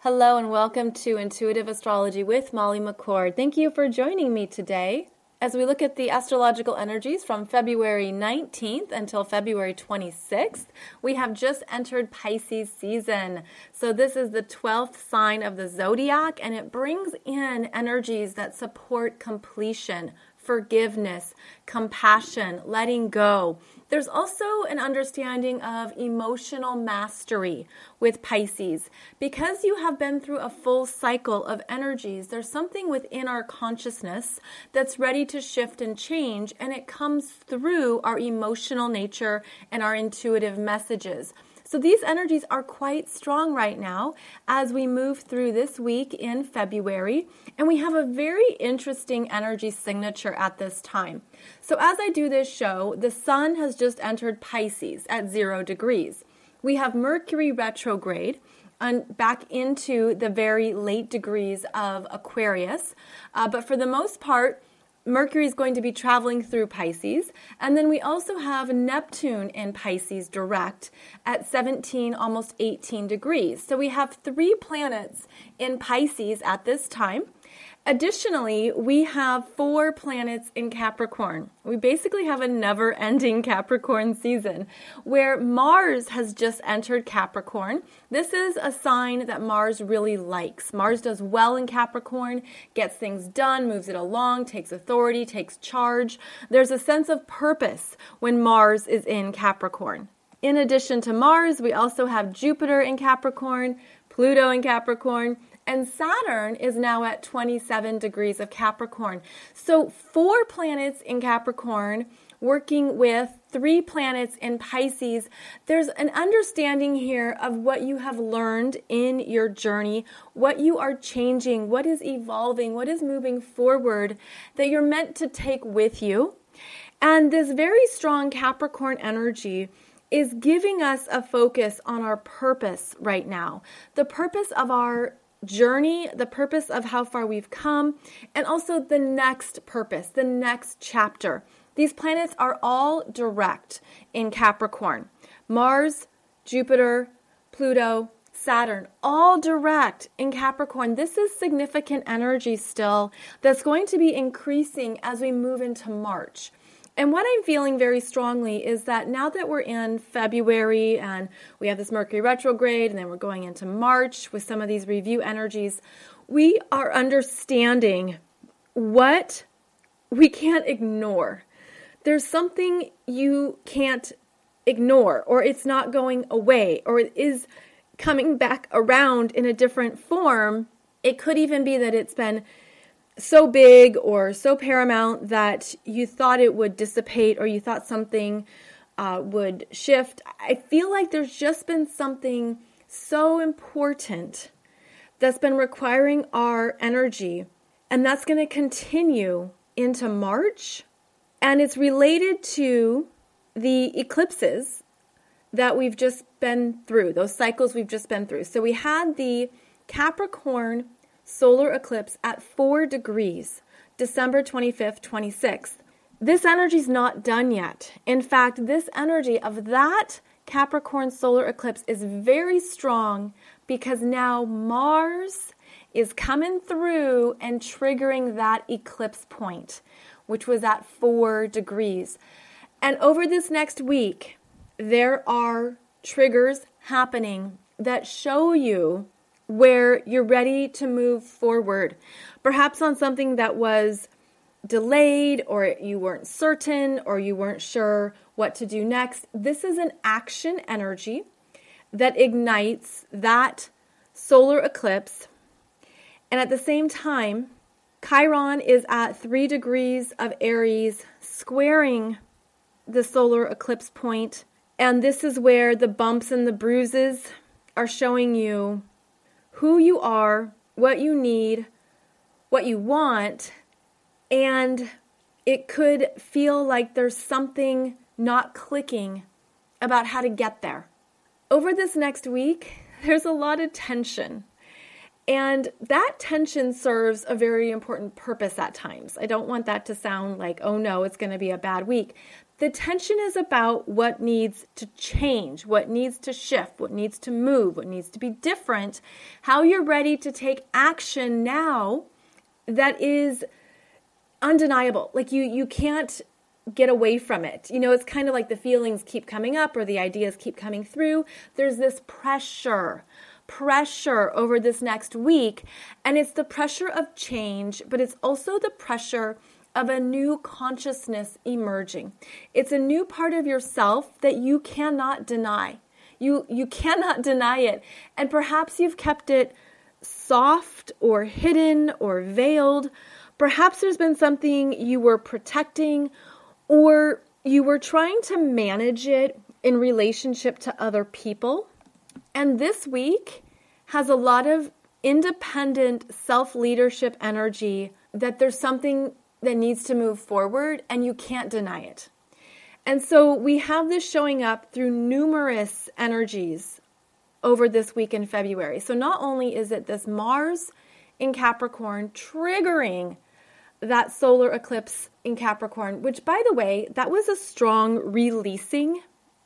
Hello and welcome to Intuitive Astrology with Molly McCord. Thank you for joining me today as we look at the astrological energies from February 19th until February 26th. We have just entered Pisces season. So this is the 12th sign of the zodiac, and it brings in energies that support completion, forgiveness, compassion, letting go. There's also an understanding of emotional mastery with Pisces. Because you have been through a full cycle of energies, there's something within our consciousness that's ready to shift and change, and it comes through our emotional nature and our intuitive messages. So these energies are quite strong right now as we move through this week in February, and we have a very interesting energy signature at this time. So as I do this show, the sun has just entered Pisces at 0 degrees. We have Mercury retrograde and back into the very late degrees of Aquarius, but for the most part, Mercury is going to be traveling through Pisces, and then we also have Neptune in Pisces direct at 17, almost 18 degrees. So we have 3 planets in Pisces at this time. Additionally, we have 4 planets in Capricorn. We basically have a never-ending Capricorn season where Mars has just entered Capricorn. This is a sign that Mars really likes. Mars does well in Capricorn, gets things done, moves it along, takes authority, takes charge. There's a sense of purpose when Mars is in Capricorn. In addition to Mars, we also have Jupiter in Capricorn, Pluto in Capricorn, and Saturn is now at 27 degrees of Capricorn. So 4 planets in Capricorn working with 3 planets in Pisces. There's an understanding here of what you have learned in your journey, what you are changing, what is evolving, what is moving forward that you're meant to take with you. And this very strong Capricorn energy is giving us a focus on our purpose right now, the purpose of our journey, the purpose of how far we've come, and also the next purpose, the next chapter. These planets are all direct in Capricorn. Mars, Jupiter, Pluto, Saturn, all direct in Capricorn. This is significant energy still that's going to be increasing as we move into March. And what I'm feeling very strongly is that now that we're in February and we have this Mercury retrograde and then we're going into March with some of these review energies, we are understanding what we can't ignore. There's something you can't ignore, or it's not going away, or it is coming back around in a different form. It could even be that it's been so big or so paramount that you thought it would dissipate or you thought something would shift. I feel like there's just been something so important that's been requiring our energy, and that's going to continue into March. And it's related to the eclipses that we've just been through, those cycles we've just been through. So we had the Capricorn solar eclipse at 4 degrees, December 25th, 26th. This energy is not done yet. In fact, this energy of that Capricorn solar eclipse is very strong because now Mars is coming through and triggering that eclipse point, which was at 4 degrees. And over this next week, there are triggers happening that show you where you're ready to move forward, perhaps on something that was delayed or you weren't certain or you weren't sure what to do next. This is an action energy that ignites that solar eclipse. And at the same time, Chiron is at 3 degrees of Aries, squaring the solar eclipse point. And this is where the bumps and the bruises are showing you who you are, what you need, what you want, and it could feel like there's something not clicking about how to get there. Over this next week, there's a lot of tension, and that tension serves a very important purpose at times. I don't want that to sound like, oh no, it's going to be a bad week. The tension is about what needs to change, what needs to shift, what needs to move, what needs to be different, how you're ready to take action now that is undeniable. Like you can't get away from it. It's kind of like the feelings keep coming up or the ideas keep coming through. There's this pressure over this next week, and it's the pressure of change, but it's also the pressure of a new consciousness emerging. It's a new part of yourself that you cannot deny. You cannot deny it. And perhaps you've kept it soft or hidden or veiled. Perhaps there's been something you were protecting, or you were trying to manage it in relationship to other people. And this week has a lot of independent self-leadership energy, that there's something that needs to move forward and you can't deny it. And so we have this showing up through numerous energies over this week in February. So not only is it this Mars in Capricorn triggering that solar eclipse in Capricorn, which, by the way, that was a strong releasing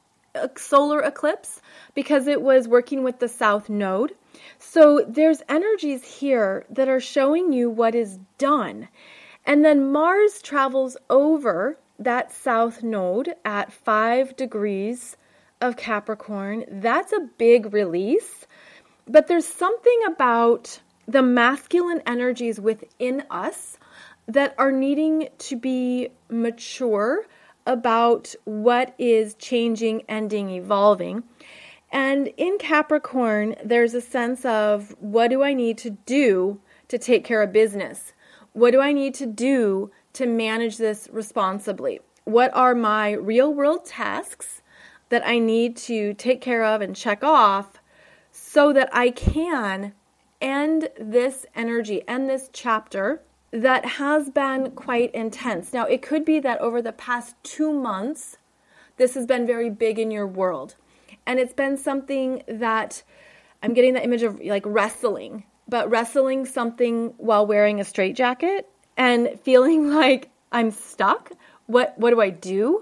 solar eclipse because it was working with the South Node. So there's energies here that are showing you what is done. And then Mars travels over that South Node at 5 degrees of Capricorn. That's a big release. But there's something about the masculine energies within us that are needing to be mature about what is changing, ending, evolving. And in Capricorn, there's a sense of, what do I need to do to take care of business? What do I need to do to manage this responsibly? What are my real world tasks that I need to take care of and check off so that I can end this energy, end this chapter that has been quite intense? Now, it could be that over the past 2 months, this has been very big in your world. And it's been something that, I'm getting the image of like wrestling, but wrestling something while wearing a straitjacket and feeling like I'm stuck. What do I do?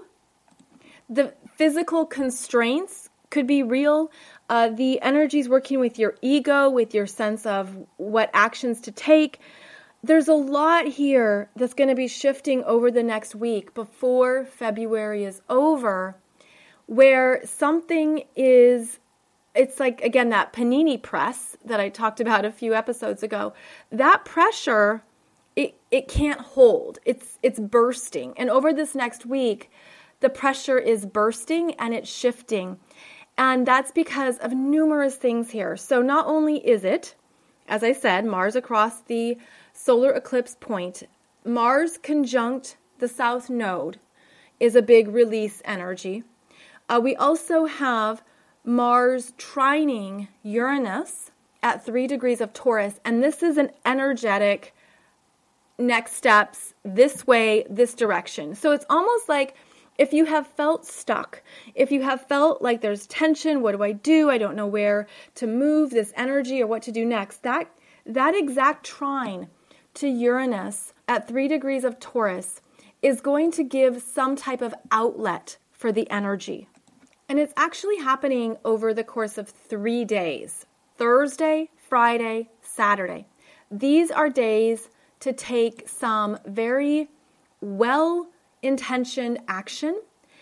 The physical constraints could be real. The energies working with your ego, with your sense of what actions to take. There's a lot here that's going to be shifting over the next week before February is over, where something is, it's like, again, that panini press that I talked about a few episodes ago. That pressure, it can't hold. It's bursting. And over this next week, the pressure is bursting and it's shifting. And that's because of numerous things here. So not only is it, as I said, Mars across the solar eclipse point, Mars conjunct the South Node is a big release energy. We also have Mars trining Uranus at 3 degrees of Taurus, and this is an energetic next steps, this way, this direction. So it's almost like if you have felt stuck, if you have felt like there's tension, what do? I don't know where to move this energy or what to do next. That exact trine to Uranus at 3 degrees of Taurus is going to give some type of outlet for the energy. And it's actually happening over the course of 3 days, Thursday, Friday, Saturday. These are days to take some very well-intentioned action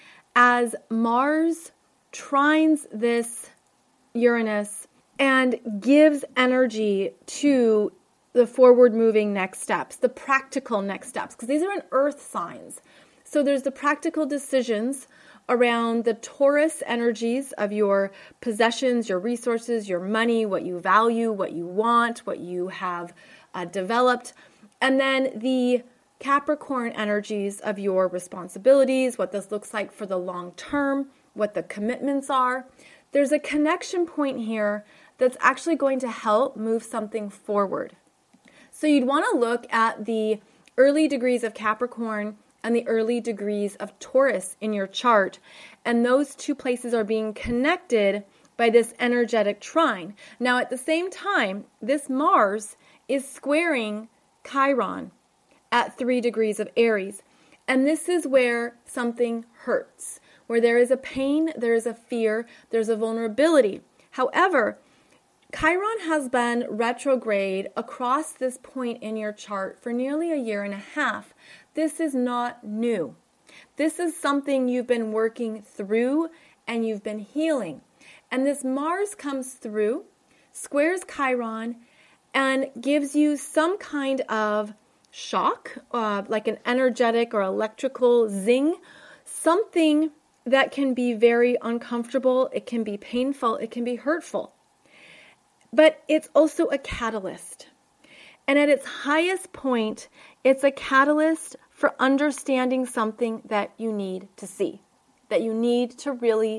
as Mars trines this Uranus and gives energy to the forward-moving next steps, the practical next steps, because these are in earth signs. So there's the practical decisions around the Taurus energies of your possessions, your resources, your money, what you value, what you want, what you have developed. And then the Capricorn energies of your responsibilities, what this looks like for the long term, what the commitments are. There's a connection point here that's actually going to help move something forward. So you'd want to look at the early degrees of Capricorn and the early degrees of Taurus in your chart. And those two places are being connected by this energetic trine. Now, at the same time, this Mars is squaring Chiron at 3 degrees of Aries. And this is where something hurts. Where there is a pain, there is a fear, there's a vulnerability. However, Chiron has been retrograde across this point in your chart for nearly a year and a half. This is not new. This is something you've been working through and you've been healing. And this Mars comes through, squares Chiron, and gives you some kind of shock, like an energetic or electrical zing, something that can be very uncomfortable, it can be painful, it can be hurtful. But it's also a catalyst. And at its highest point, it's a catalyst for understanding something that you need to see, that you need to really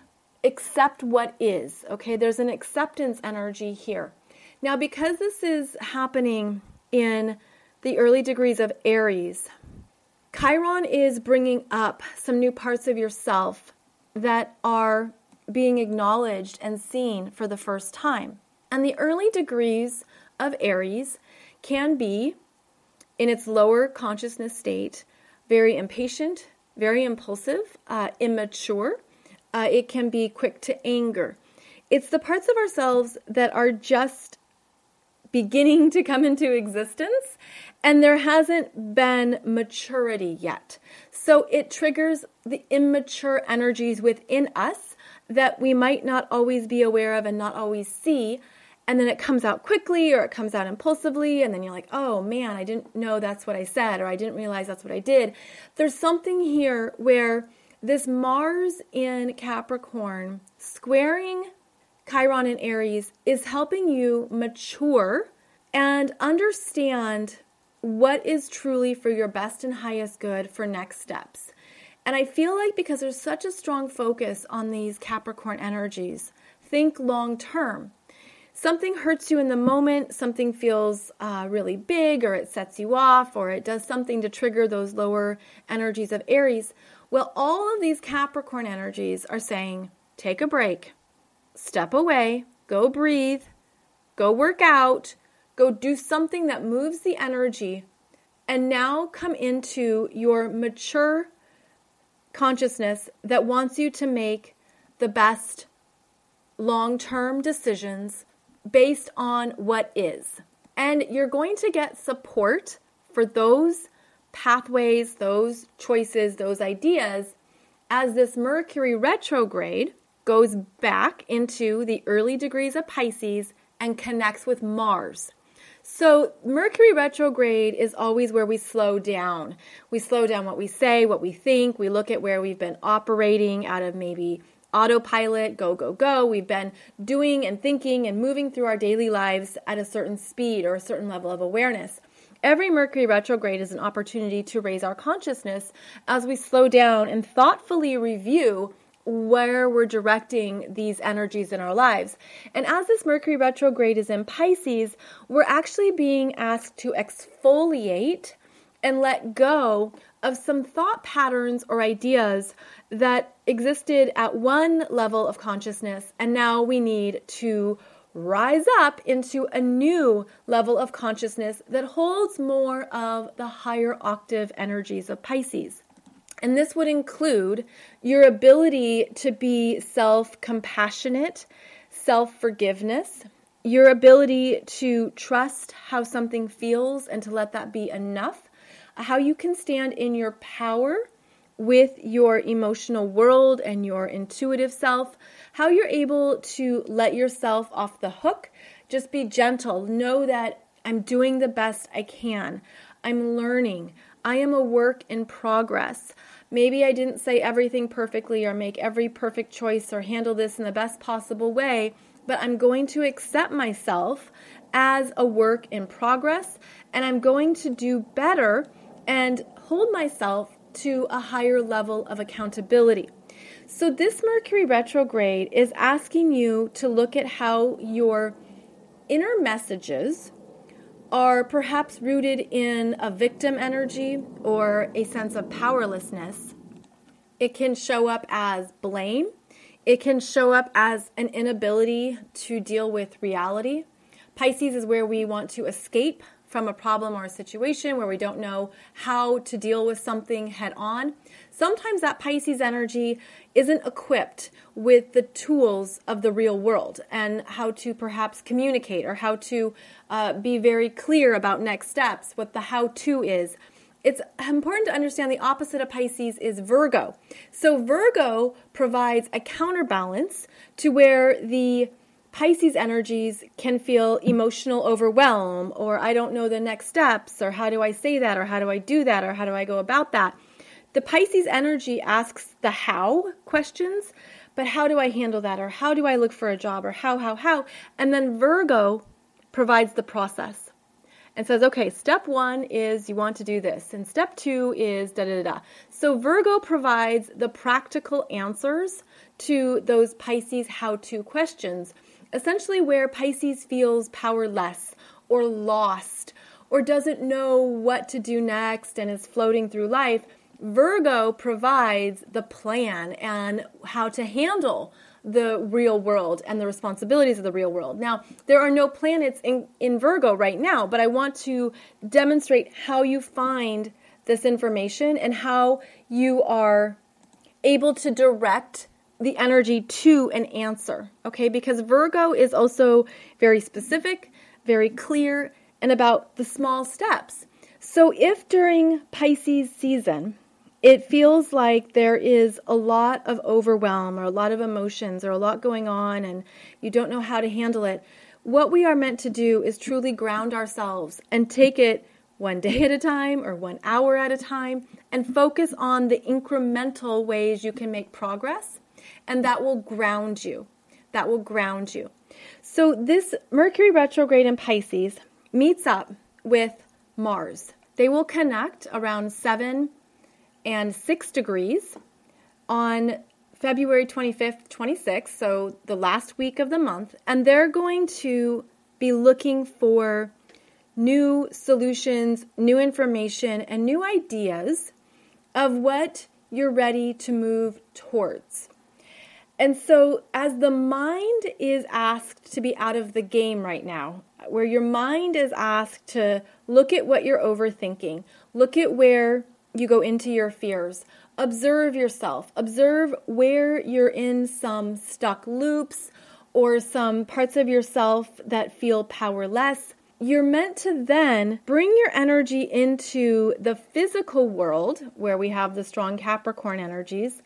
accept what is. Okay, there's an acceptance energy here. Now, because this is happening in the early degrees of Aries, Chiron is bringing up some new parts of yourself that are being acknowledged and seen for the first time. And the early degrees of Aries can be, in its lower consciousness state, very impatient, very impulsive, immature. It can be quick to anger. It's the parts of ourselves that are just beginning to come into existence, and there hasn't been maturity yet. So it triggers the immature energies within us that we might not always be aware of and not always see. And then it comes out quickly or it comes out impulsively. And then you're like, oh man, I didn't know that's what I said, or I didn't realize that's what I did. There's something here where this Mars in Capricorn squaring Chiron in Aries is helping you mature and understand what is truly for your best and highest good for next steps. And I feel like because there's such a strong focus on these Capricorn energies, think long term. Something hurts you in the moment, something feels really big, or it sets you off, or it does something to trigger those lower energies of Aries. Well, all of these Capricorn energies are saying, take a break, step away, go breathe, go work out, go do something that moves the energy, and now come into your mature consciousness that wants you to make the best long-term decisions based on what is. And you're going to get support for those pathways, those choices, those ideas as this Mercury retrograde goes back into the early degrees of Pisces and connects with Mars. So Mercury retrograde is always where we slow down. We slow down what we say, what we think. We look at where we've been operating out of maybe autopilot, go, go, go. We've been doing and thinking and moving through our daily lives at a certain speed or a certain level of awareness. Every Mercury retrograde is an opportunity to raise our consciousness as we slow down and thoughtfully review where we're directing these energies in our lives. And as this Mercury retrograde is in Pisces, we're actually being asked to exfoliate and let go of some thought patterns or ideas that existed at one level of consciousness, and now we need to rise up into a new level of consciousness that holds more of the higher octave energies of Pisces. And this would include your ability to be self-compassionate, self-forgiveness, your ability to trust how something feels and to let that be enough, how you can stand in your power with your emotional world and your intuitive self, how you're able to let yourself off the hook. Just be gentle. Know that I'm doing the best I can. I'm learning. I am a work in progress. Maybe I didn't say everything perfectly or make every perfect choice or handle this in the best possible way, but I'm going to accept myself as a work in progress, and I'm going to do better and hold myself to a higher level of accountability. So this Mercury retrograde is asking you to look at how your inner messages are perhaps rooted in a victim energy or a sense of powerlessness. It can show up as blame. It can show up as an inability to deal with reality. Pisces is where we want to escape from a problem or a situation where we don't know how to deal with something head on, sometimes that Pisces energy isn't equipped with the tools of the real world and how to perhaps communicate or how to be very clear about next steps, what the how-to is. It's important to understand the opposite of Pisces is Virgo. So Virgo provides a counterbalance to where the Pisces energies can feel emotional overwhelm, or I don't know the next steps, or how do I say that, or how do I do that, or how do I go about that. The Pisces energy asks the how questions, but how do I handle that, or how do I look for a job, or how, and then Virgo provides the process and says, okay, step 1 is you want to do this, and step 2 is da-da-da-da. So Virgo provides the practical answers to those Pisces how-to questions, essentially where Pisces feels powerless or lost or doesn't know what to do next and is floating through life. Virgo provides the plan and how to handle the real world and the responsibilities of the real world. Now, there are no planets in Virgo right now, but I want to demonstrate how you find this information and how you are able to direct the energy to an answer, okay? Because Virgo is also very specific, very clear, and about the small steps. So if during Pisces season, it feels like there is a lot of overwhelm or a lot of emotions or a lot going on and you don't know how to handle it, what we are meant to do is truly ground ourselves and take it one day at a time or 1 hour at a time and focus on the incremental ways you can make progress, and that will ground you. That will ground you. So this Mercury retrograde in Pisces meets up with Mars. They will connect around 7 and 6 degrees on February 25th, 26th, so the last week of the month, and they're going to be looking for new solutions, new information, and new ideas of what you're ready to move towards. And so as the mind is asked to be out of the game right now, where your mind is asked to look at what you're overthinking, look at where you go into your fears, observe yourself, observe where you're in some stuck loops or some parts of yourself that feel powerless. You're meant to then bring your energy into the physical world where we have the strong Capricorn energies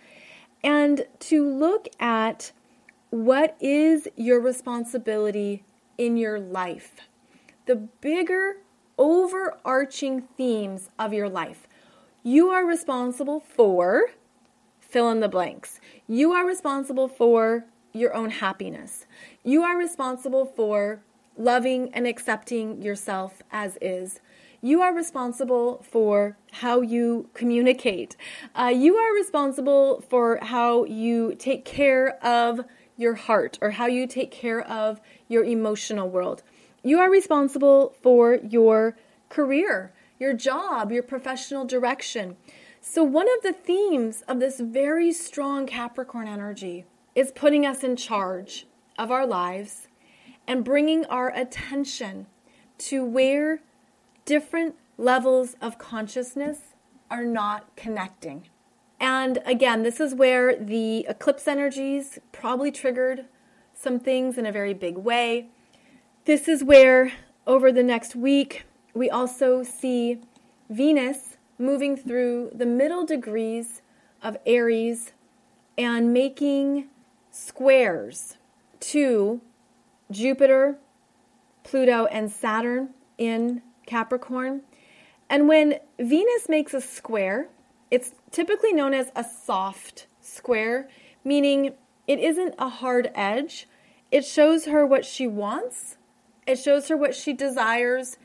and to look at what is your responsibility in your life. The bigger overarching themes of your life. You are responsible for fill in the blanks. You are responsible for your own happiness. You are responsible for loving and accepting yourself as is. You are responsible for how you communicate. You are responsible for how you take care of your heart or how you take care of your emotional world. You are responsible for your career, your job, your professional direction. So one of the themes of this very strong Capricorn energy is putting us in charge of our lives and bringing our attention to where different levels of consciousness are not connecting. And again, this is where the eclipse energies probably triggered some things in a very big way. This is where over the next week, we also see Venus moving through the middle degrees of Aries and making squares to Jupiter, Pluto, and Saturn in Capricorn. And when Venus makes a square, it's typically known as a soft square, meaning it isn't a hard edge. It shows her what she wants. It shows her what she desires.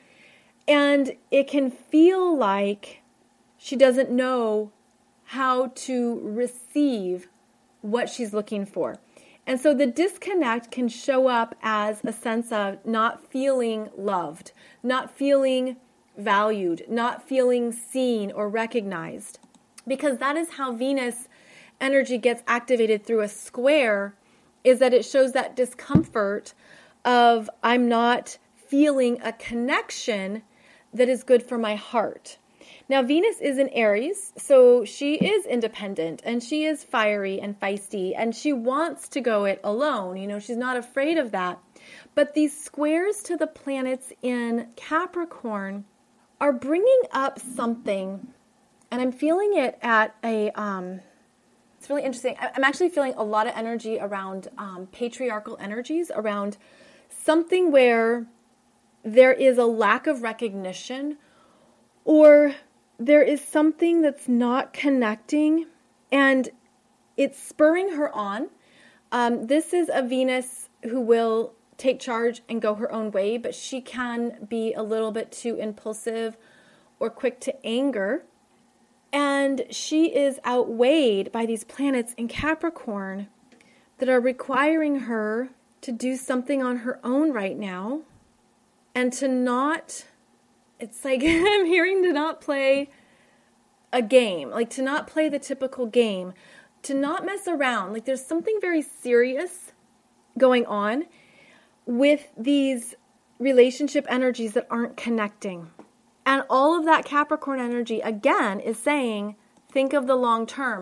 And it can feel like she doesn't know how to receive what she's looking for. And so the disconnect can show up as a sense of not feeling loved, not feeling valued, not feeling seen or recognized. Because that is how Venus energy gets activated through a square, is that it shows that discomfort of I'm not feeling a connection that is good for my heart. Now, Venus is in Aries, so she is independent and she is fiery and feisty and she wants to go it alone. She's not afraid of that. But these squares to the planets in Capricorn are bringing up something, and I'm feeling it at it's really interesting. I'm actually feeling a lot of energy around patriarchal energies, around something where there is a lack of recognition, or there is something that's not connecting, and it's spurring her on. This is a Venus who will take charge and go her own way, but she can be a little bit too impulsive or quick to anger. And she is outweighed by these planets in Capricorn that are requiring her to do something on her own right now, and to not, it's like I'm hearing to not play a game, like to not play the typical game, to not mess around. Like there's something very serious going on with these relationship energies that aren't connecting. And all of that Capricorn energy, again, is saying, think of the long term.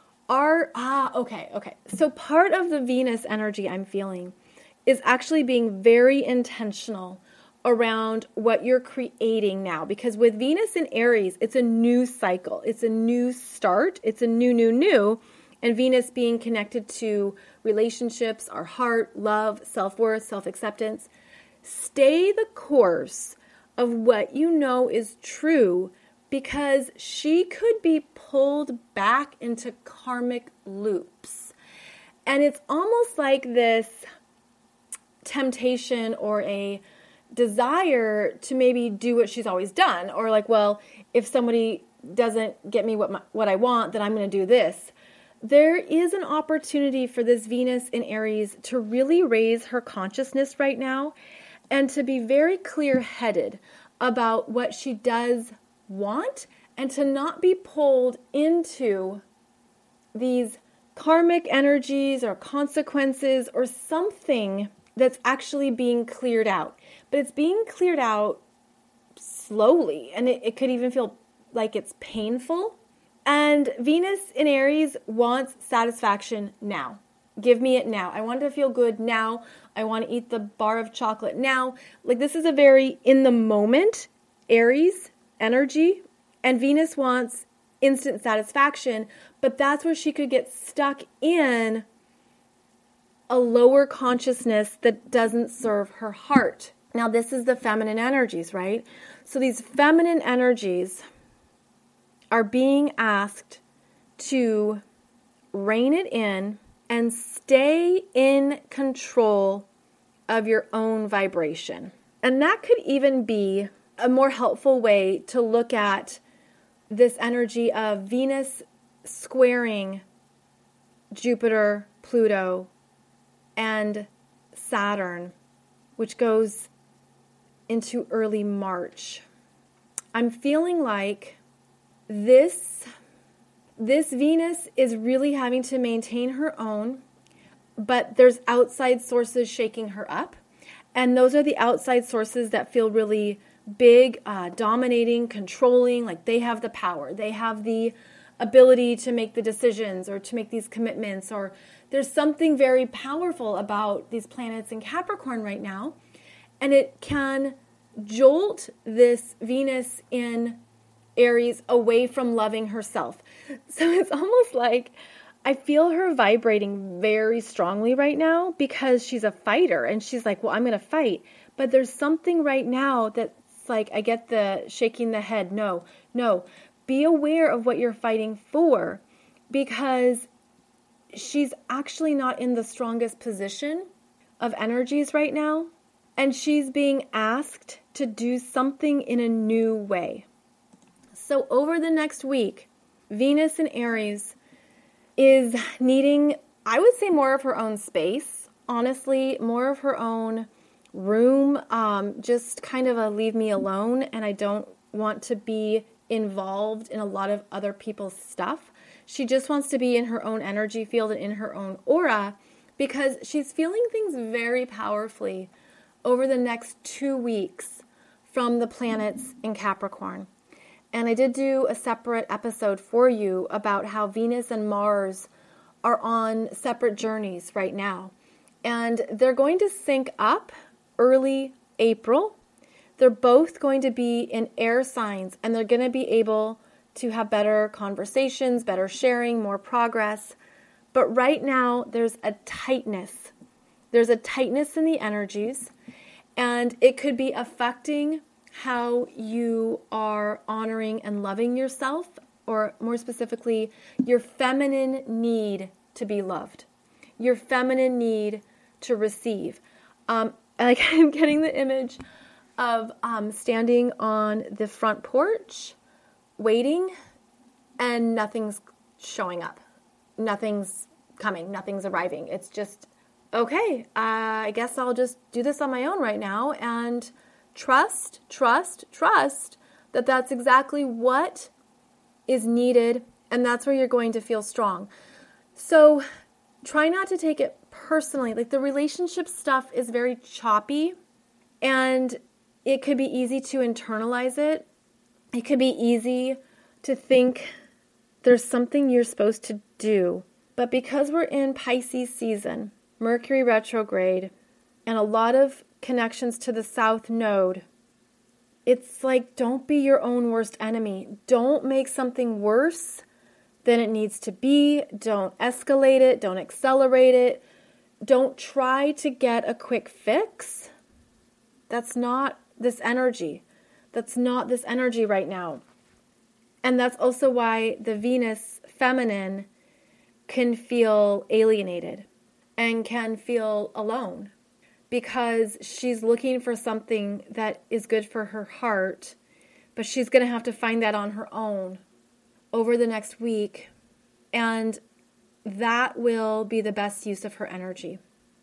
Okay. So part of the Venus energy I'm feeling is actually being very intentional around what you're creating now. Because with Venus in Aries, it's a new cycle. It's a new start. It's a new. And Venus being connected to relationships, our heart, love, self-worth, self-acceptance. Stay the course of what you know is true, because she could be pulled back into karmic loops. And it's almost like this temptation or a desire to maybe do what she's always done, or like, well, if somebody doesn't get me what I want, then I'm going to do this. There is an opportunity for this Venus in Aries to really raise her consciousness right now and to be very clear-headed about what she does want, and to not be pulled into these karmic energies or consequences or something that's actually being cleared out. But it's being cleared out slowly, and it could even feel like it's painful. And Venus in Aries wants satisfaction now. Give me it now. I want to feel good now. I want to eat the bar of chocolate now. Like, this is a very in the moment Aries energy, and Venus wants instant satisfaction, but that's where she could get stuck in a lower consciousness that doesn't serve her heart. Now, this is the feminine energies, right? So these feminine energies are being asked to rein it in and stay in control of your own vibration. And that could even be a more helpful way to look at this energy of Venus squaring Jupiter, Pluto, and Saturn, which goes into early March. I'm feeling like this Venus is really having to maintain her own, but there's outside sources shaking her up. And those are the outside sources that feel really big, dominating, controlling, like they have the power. They have the ability to make the decisions or to make these commitments, or there's something very powerful about these planets in Capricorn right now. And it can jolt this Venus in Aries away from loving herself. So it's almost like I feel her vibrating very strongly right now because she's a fighter and she's like, well, I'm going to fight. But there's something right now that's like, I get the shaking the head. No. Be aware of what you're fighting for, because she's actually not in the strongest position of energies right now. And she's being asked to do something in a new way. So over the next week, Venus in Aries is needing, I would say, more of her own space. Honestly, more of her own room. Just kind of a leave me alone, and I don't want to be involved in a lot of other people's stuff. She just wants to be in her own energy field and in her own aura, because she's feeling things very powerfully over the next 2 weeks from the planets in Capricorn. And I did do a separate episode for you about how Venus and Mars are on separate journeys right now. And they're going to sync up early April. They're both going to be in air signs, and they're going to be able to have better conversations, better sharing, more progress. But right now, there's a tightness. There's a tightness in the energies, and it could be affecting how you are honoring and loving yourself, or more specifically, your feminine need to be loved, your feminine need to receive. I'm getting the image of standing on the front porch, waiting, and nothing's showing up. Nothing's coming. Nothing's arriving. It's just, okay, I guess I'll just do this on my own right now and trust that that's exactly what is needed, and that's where you're going to feel strong. So try not to take it personally. Like, the relationship stuff is very choppy, and it could be easy to internalize it. It could be easy to think there's something you're supposed to do. But because we're in Pisces season, Mercury retrograde, and a lot of connections to the South Node, it's like, don't be your own worst enemy. Don't make something worse than it needs to be. Don't escalate it. Don't accelerate it. Don't try to get a quick fix. That's not this energy. That's not this energy right now. And that's also why the Venus feminine can feel alienated and can feel alone, because she's looking for something that is good for her heart, but she's going to have to find that on her own over the next week, and that will be the best use of her energy.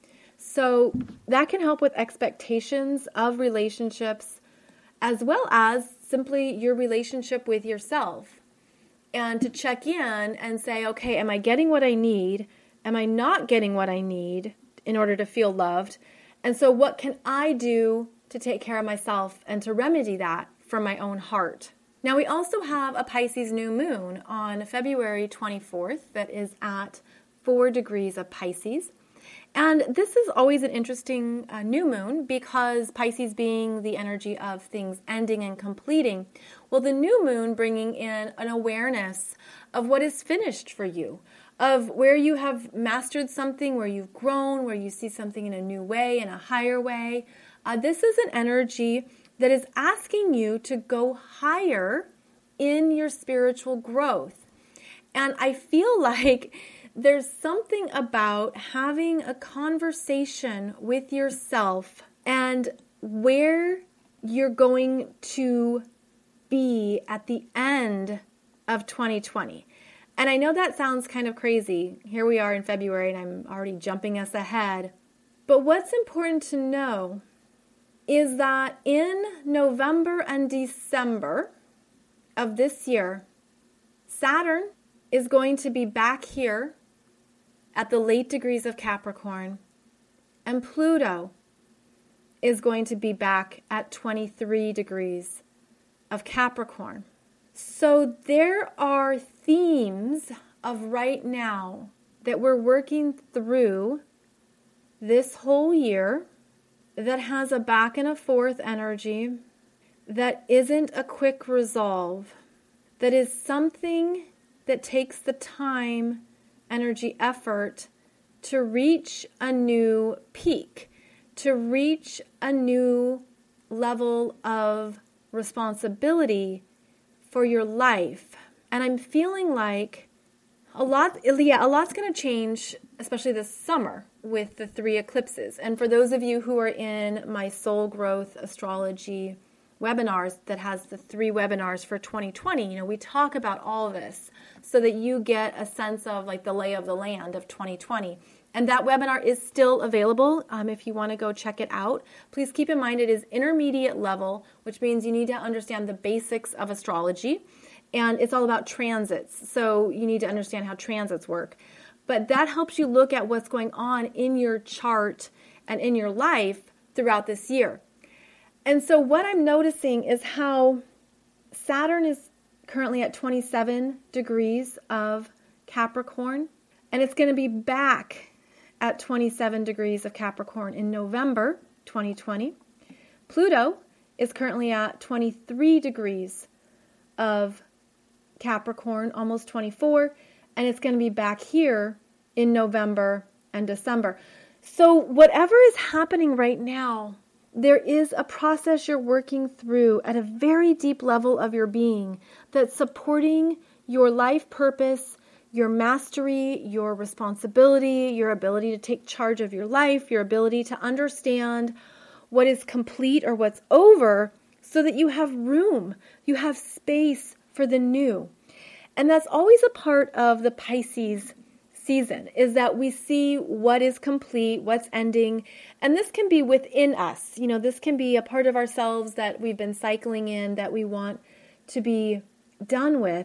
So that can help with expectations of relationships, as well as simply your relationship with yourself, and to check in and say, okay, am I getting what I need? Am I not getting what I need in order to feel loved? And so what can I do to take care of myself and to remedy that for my own heart? Now, we also have a Pisces new moon on February 24th that is at 4 degrees of Pisces. And this is always an interesting new moon, because Pisces being the energy of things ending and completing, well, the new moon bringing in an awareness of what is finished for you, of where you have mastered something, where you've grown, where you see something in a new way, in a higher way. This is an energy that is asking you to go higher in your spiritual growth. And I feel like there's something about having a conversation with yourself and where you're going to be at the end of 2020. And I know that sounds kind of crazy. Here we are in February, and I'm already jumping us ahead. But what's important to know is that in November and December of this year, Saturn is going to be back here at the late degrees of Capricorn, and Pluto is going to be back at 23 degrees of Capricorn. So there are themes of right now that we're working through this whole year that has a back and a forth energy, that isn't a quick resolve, that is something that takes the time, energy, effort to reach a new peak, to reach a new level of responsibility for your life. And I'm feeling like a lot's going to change, especially this summer with the 3 eclipses. And for those of you who are in my Soul Growth Astrology webinars that has the 3 webinars for 2020, we talk about all this so that you get a sense of like the lay of the land of 2020. And that webinar is still available if you want to go check it out. Please keep in mind it is intermediate level, which means you need to understand the basics of astrology. And it's all about transits. So you need to understand how transits work. But that helps you look at what's going on in your chart and in your life throughout this year. And so what I'm noticing is how Saturn is currently at 27 degrees of Capricorn, and it's going to be back at 27 degrees of Capricorn in November 2020. Pluto is currently at 23 degrees of Capricorn, almost 24, and it's going to be back here in November and December. So whatever is happening right now, there is a process you're working through at a very deep level of your being that's supporting your life purpose, your mastery, your responsibility, your ability to take charge of your life, your ability to understand what is complete or what's over, so that you have room, you have space for the new. And that's always a part of the Pisces season, is that we see what is complete, what's ending, and this can be within us. This can be a part of ourselves that we've been cycling in, that we want to be done with.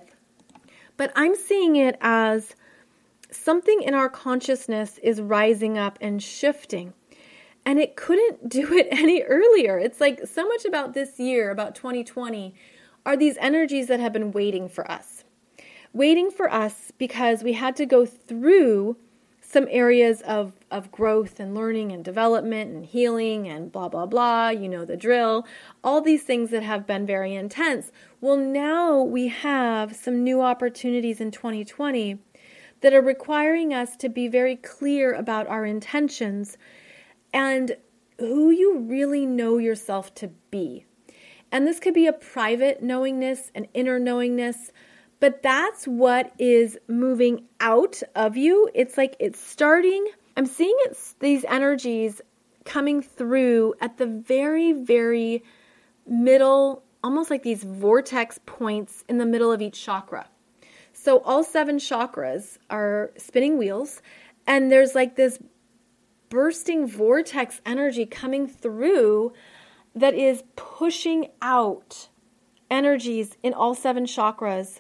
But I'm seeing it as something in our consciousness is rising up and shifting. And it couldn't do it any earlier. It's like so much about this year, about 2020, are these energies that have been waiting for us. Waiting for us because we had to go through some areas of growth and learning and development and healing and blah, blah, blah. You know the drill. All these things that have been very intense. Well, now we have some new opportunities in 2020 that are requiring us to be very clear about our intentions and who you really know yourself to be. And this could be a private knowingness, an inner knowingness, but that's what is moving out of you. It's like it's starting, I'm seeing these energies coming through at the very, very middle, almost like these vortex points in the middle of each chakra. So all 7 chakras are spinning wheels, and there's like this bursting vortex energy coming through that is pushing out energies in all 7 chakras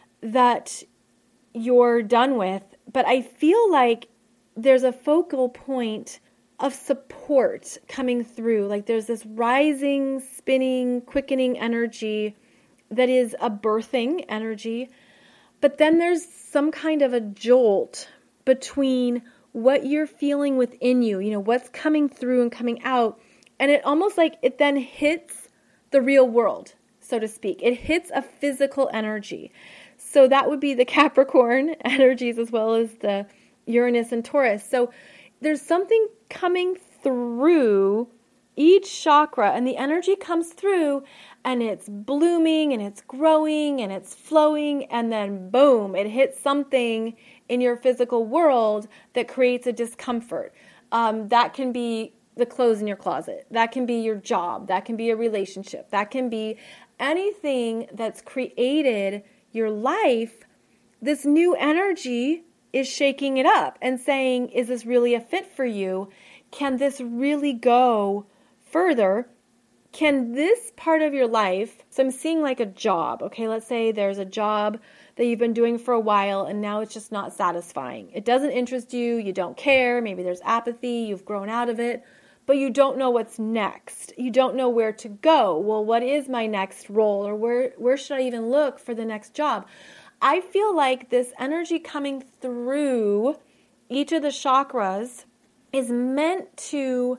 that you're done with. But I feel like there's a focal point of support coming through. Like there's this rising, spinning, quickening energy that is a birthing energy. But then there's some kind of a jolt between what you're feeling within you, what's coming through and coming out. And it almost like it then hits the real world, so to speak. It hits a physical energy. So that would be the Capricorn energies as well as the Uranus and Taurus. So there's something coming through each chakra, and the energy comes through and it's blooming and it's growing and it's flowing, and then boom, it hits something in your physical world that creates a discomfort. That can be the clothes in your closet. That can be your job. That can be a relationship. That can be anything that's created your life. This new energy is shaking it up and saying, is this really a fit for you? Can this really go further? Can this part of your life, so I'm seeing like a job, okay, let's say there's a job that you've been doing for a while and now it's just not satisfying. It doesn't interest you, you don't care, maybe there's apathy, you've grown out of it, but you don't know what's next. You don't know where to go. Well, what is my next role, or where should I even look for the next job? I feel like this energy coming through each of the chakras is meant to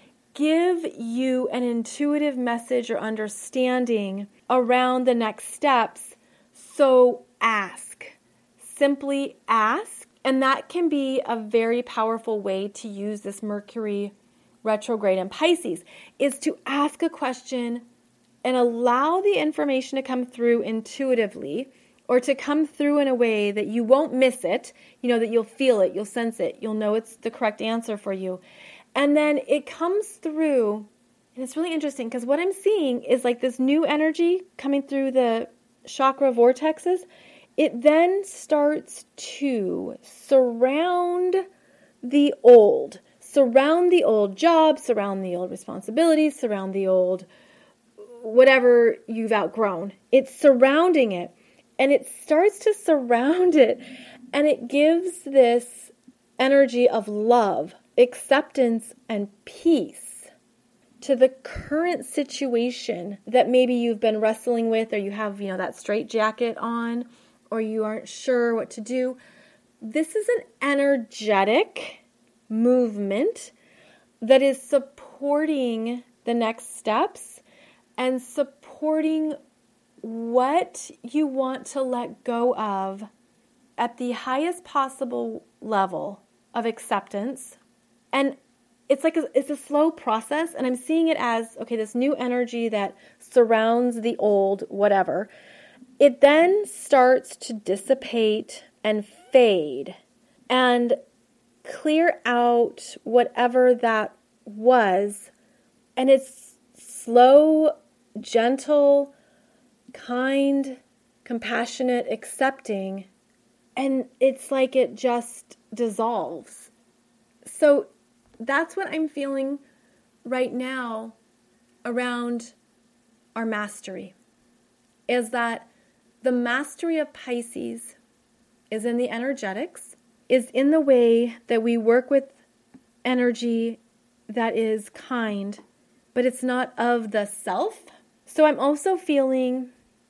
give you an intuitive message or understanding around the next steps. So ask. Simply ask. And that can be a very powerful way to use this Mercury retrograde in Pisces, is to ask a question and allow the information to come through intuitively, or to come through in a way that you won't miss it, that you'll feel it, you'll sense it, you'll know it's the correct answer for you. And then it comes through, and it's really interesting because what I'm seeing is like this new energy coming through the chakra vortexes. It then starts to surround the old job, surround the old responsibilities, surround the old whatever you've outgrown. It's surrounding it, and it starts to surround it, and it gives this energy of love, acceptance, and peace to the current situation that maybe you've been wrestling with, or you have, that straitjacket on, or you aren't sure what to do. This is an energetic movement that is supporting the next steps and supporting what you want to let go of at the highest possible level of acceptance. And it's a slow process, and I'm seeing it as, okay, this new energy that surrounds the old whatever. It then starts to dissipate and fade and clear out whatever that was. And it's slow, gentle, kind, compassionate, accepting. And it's like it just dissolves. So that's what I'm feeling right now around our mastery, is that the mastery of Pisces is in the energetics, is in the way that we work with energy that is kind, but it's not of the self. So I'm also feeling,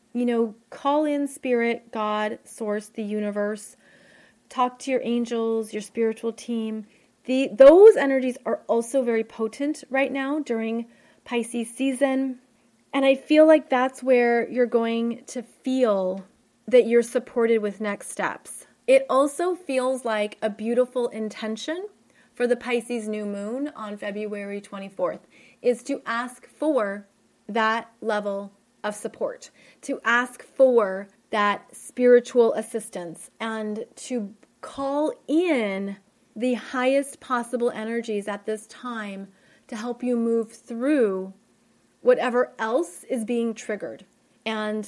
call in spirit, God, source, the universe, talk to your angels, your spiritual team. Those energies are also very potent right now during Pisces season. And I feel like that's where you're going to feel that you're supported with next steps. It also feels like a beautiful intention for the Pisces new moon on February 24th is to ask for that level of support, to ask for that spiritual assistance, and to call in the highest possible energies at this time to help you move through whatever else is being triggered. And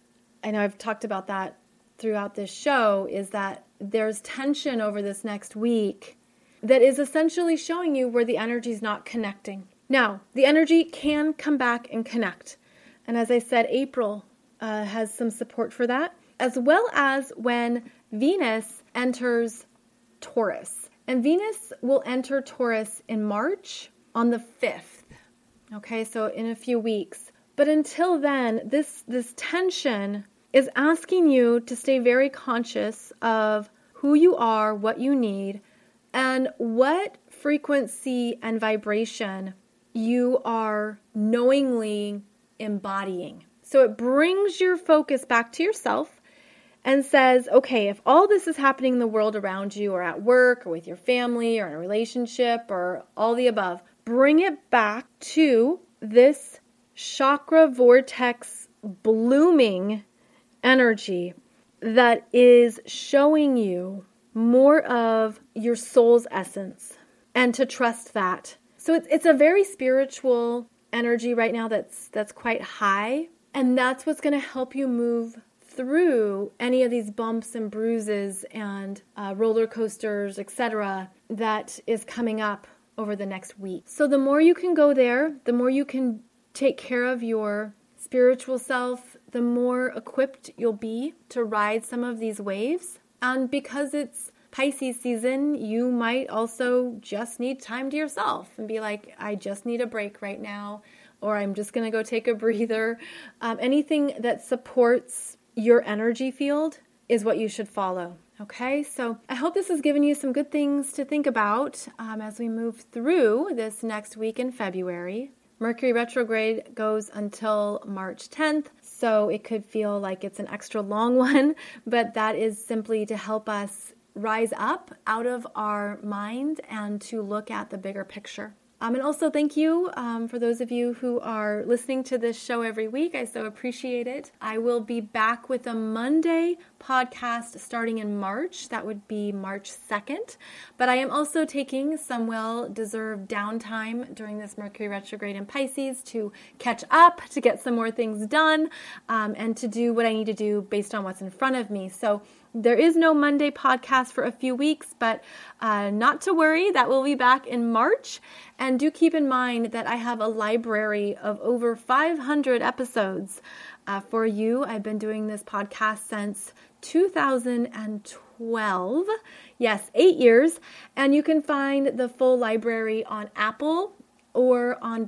I know I've talked about that throughout this show, is that there's tension over this next week that is essentially showing you where the energy is not connecting. Now, the energy can come back and connect. And as I said, April has some support for that, as well as when Venus enters Taurus. And Venus will enter Taurus in March on the 5th. Okay, so in a few weeks. But until then, this tension is asking you to stay very conscious of who you are, what you need, and what frequency and vibration you are knowingly embodying. So it brings your focus back to yourself and says, okay, if all this is happening in the world around you, or at work, or with your family, or in a relationship, or all the above, bring it back to this chakra vortex blooming energy that is showing you more of your soul's essence, and to trust that. So it's a very spiritual energy right now that's quite high, and that's what's going to help you move through any of these bumps and bruises and roller coasters, etc., that is coming up over the next week. So the more you can go there, the more you can take care of your spiritual self, the more equipped you'll be to ride some of these waves. And because it's Pisces season, you might also just need time to yourself and be like, I just need a break right now, or I'm just going to go take a breather. Anything that supports your energy field is what you should follow. Okay, so I hope this has given you some good things to think about as we move through this next week in February. Mercury retrograde goes until March 10th, so it could feel like it's an extra long one, but that is simply to help us rise up out of our mind and to look at the bigger picture. And also thank you for those of you who are listening to this show every week. I so appreciate it. I will be back with a Monday podcast starting in March. That would be March 2nd. But I am also taking some well-deserved downtime during this Mercury retrograde in Pisces to catch up, to get some more things done, and to do what I need to do based on what's in front of me. So there is no Monday podcast for a few weeks, but not to worry, that will be back in March. And do keep in mind that I have a library of over 500 episodes for you. I've been doing this podcast since 2012. Yes, 8 years. And you can find the full library on Apple or on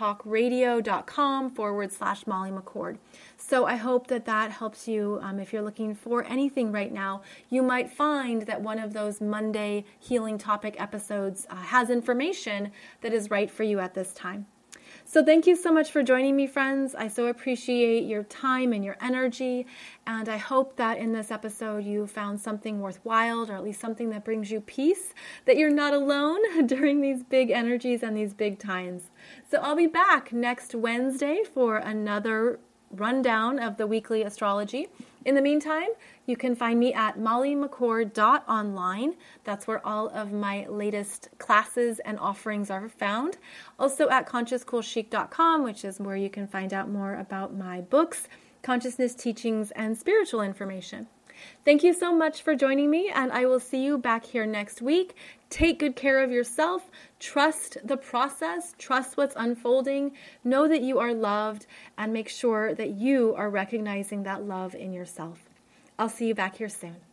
blogtalkradio.com/Molly McCord. So I hope that helps you. If you're looking for anything right now, you might find that one of those Monday healing topic episodes has information that is right for you at this time. So thank you so much for joining me, friends. I so appreciate your time and your energy, and I hope that in this episode you found something worthwhile, or at least something that brings you peace, that you're not alone during these big energies and these big times. So I'll be back next Wednesday for another rundown of the weekly astrology. In the meantime, you can find me at mollymccord.online. That's where all of my latest classes and offerings are found. Also at consciouscoolchic.com, which is where you can find out more about my books, consciousness teachings, and spiritual information. Thank you so much for joining me, and I will see you back here next week. Take good care of yourself. Trust the process. Trust what's unfolding. Know that you are loved, and make sure that you are recognizing that love in yourself. I'll see you back here soon.